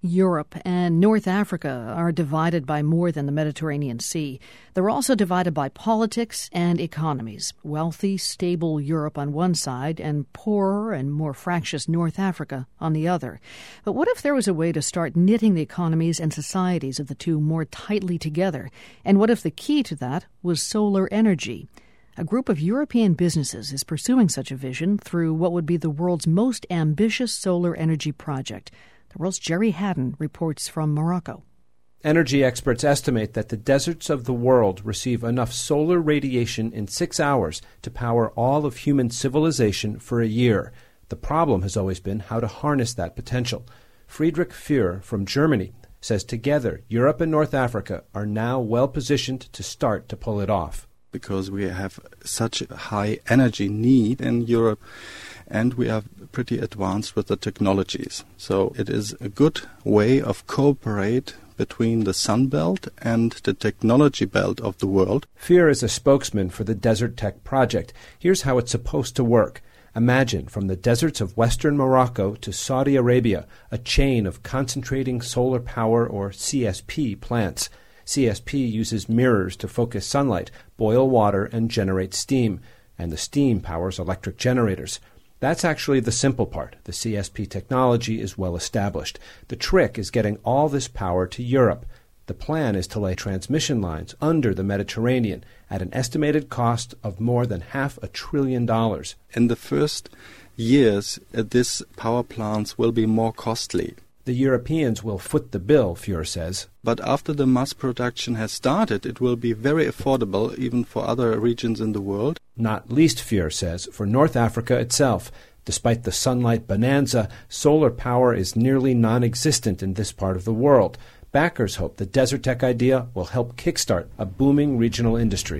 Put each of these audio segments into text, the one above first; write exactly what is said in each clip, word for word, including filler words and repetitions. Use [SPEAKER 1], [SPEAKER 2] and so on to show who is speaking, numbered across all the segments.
[SPEAKER 1] Europe and North Africa are divided by more than the Mediterranean Sea. They're also divided by politics and economies. Wealthy, stable Europe on one side and poorer and more fractious North Africa on the other. But what if there was a way to start knitting the economies and societies of the two more tightly together? And what if the key to that was solar energy? A group of European businesses is pursuing such a vision through what would be the world's most ambitious solar energy project. The world's Jerry Haddon reports from Morocco.
[SPEAKER 2] Energy experts estimate that the deserts of the world receive enough solar radiation in six hours to power all of human civilization for a year. The problem has always been how to harness that potential. Friedrich Fuhr from Germany says together Europe and North Africa are now well positioned to start to pull it off.
[SPEAKER 3] Because we have such a high energy need in Europe, and we are pretty advanced with the technologies. So it is a good way of cooperate between the Sun Belt and the technology belt of the world.
[SPEAKER 2] Fuhr is a spokesman for the Desert Tech Project. Here's how it's supposed to work. Imagine from the deserts of western Morocco to Saudi Arabia, a chain of concentrating solar power or C S P plants. C S P uses mirrors to focus sunlight, boil water, and generate steam, and the steam powers electric generators. That's actually the simple part. The C S P technology is well established. The trick is getting all this power to Europe. The plan is to lay transmission lines under the Mediterranean at an estimated cost of more than half a trillion dollars.
[SPEAKER 3] In the first years, uh, these power plants will be more costly.
[SPEAKER 2] The Europeans will foot the bill, Fuhr says.
[SPEAKER 3] But after the mass production has started, it will be very affordable even for other regions in the world.
[SPEAKER 2] Not least, Fuhr says, for North Africa itself. Despite the sunlight bonanza, solar power is nearly non-existent in this part of the world. Backers hope the Desert Tech idea will help kickstart a booming regional industry.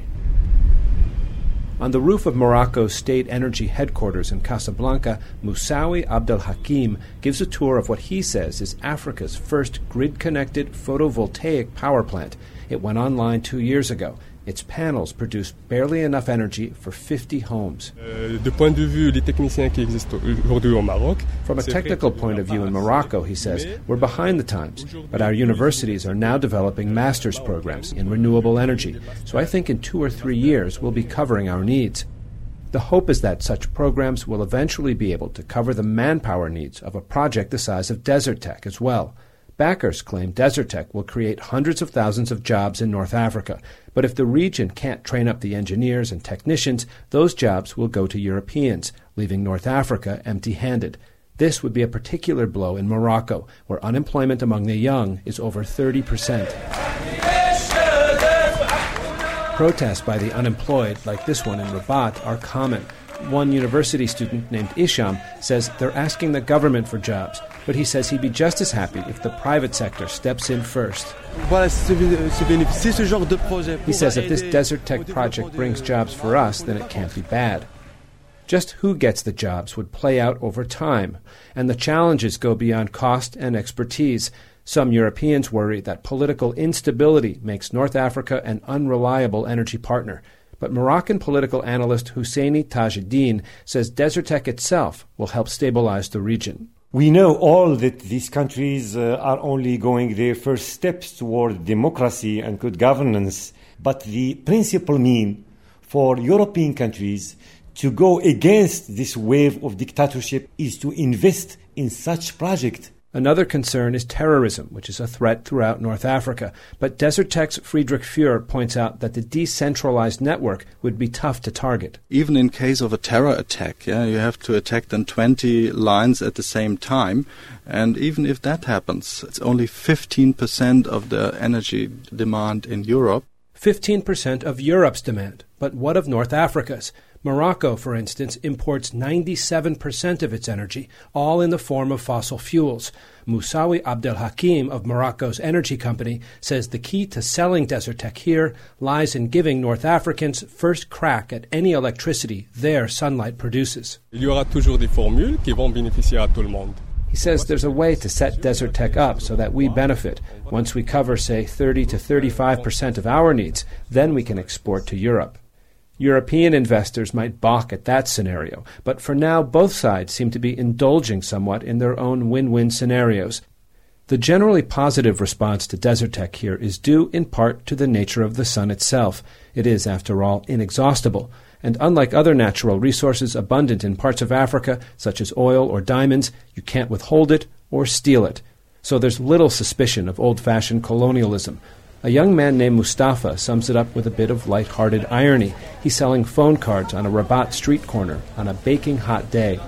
[SPEAKER 2] On the roof of Morocco's state energy headquarters in Casablanca, Moussaoui Abdelhakim gives a tour of what he says is Africa's first grid-connected photovoltaic power plant. It went online two years ago. Its panels produce barely enough energy for fifty homes. From a technical point of view in Morocco, he says, we're behind the times, but our universities are now developing master's programs in renewable energy, so I think in two or three years we'll be covering our needs. The hope is that such programs will eventually be able to cover the manpower needs of a project the size of Desert Tech as well. Backers claim Desert Tech will create hundreds of thousands of jobs in North Africa, but if the region can't train up the engineers and technicians, those jobs will go to Europeans, leaving North Africa empty-handed. This would be a particular blow in Morocco, where unemployment among the young is over thirty percent. Protests by the unemployed, like this one in Rabat, are common. One university student named Isham says they're asking the government for jobs, but he says he'd be just as happy if the private sector steps in first. He says if this Desert Tech project brings jobs for us, then it can't be bad. Just who gets the jobs would play out over time, and the challenges go beyond cost and expertise. Some Europeans worry that political instability makes North Africa an unreliable energy partner. But Moroccan political analyst Husseini Tajuddin says Desert Tech itself will help stabilize the region.
[SPEAKER 4] We know all that these countries uh, are only going their first steps toward democracy and good governance, but the principal mean for European countries to go against this wave of dictatorship is to invest in such projects.
[SPEAKER 2] Another concern is terrorism, which is a threat throughout North Africa. But Desert Tech's Friedrich Fuhr points out that the decentralized network would be tough to target.
[SPEAKER 3] Even in case of a terror attack, yeah, you have to attack then twenty lines at the same time. And even if that happens, it's only fifteen percent of the energy demand in Europe.
[SPEAKER 2] fifteen percent of Europe's demand. But what of North Africa's? Morocco, for instance, imports ninety-seven percent of its energy, all in the form of fossil fuels. Moussaoui Abdelhakim of Morocco's energy company says the key to selling Desert Tech here lies in giving North Africans first crack at any electricity their sunlight produces. He says there's a way to set Desert Tech up so that we benefit. Once we cover, say, thirty to thirty-five percent of our needs, then we can export to Europe. European investors might balk at that scenario, but for now both sides seem to be indulging somewhat in their own win-win scenarios. The generally positive response to Desertec here is due in part to the nature of the sun itself. It is, after all, inexhaustible, and unlike other natural resources abundant in parts of Africa, such as oil or diamonds, you can't withhold it or steal it. So there's little suspicion of old-fashioned colonialism. A young man named Mustafa sums it up with a bit of light-hearted irony. He's selling phone cards on a Rabat street corner on a baking hot day.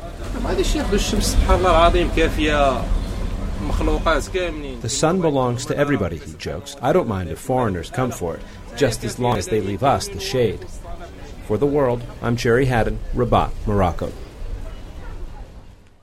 [SPEAKER 2] The sun belongs to everybody, he jokes. I don't mind if foreigners come for it, just as long as they leave us the shade. For The World, I'm Jerry Haddon, Rabat, Morocco.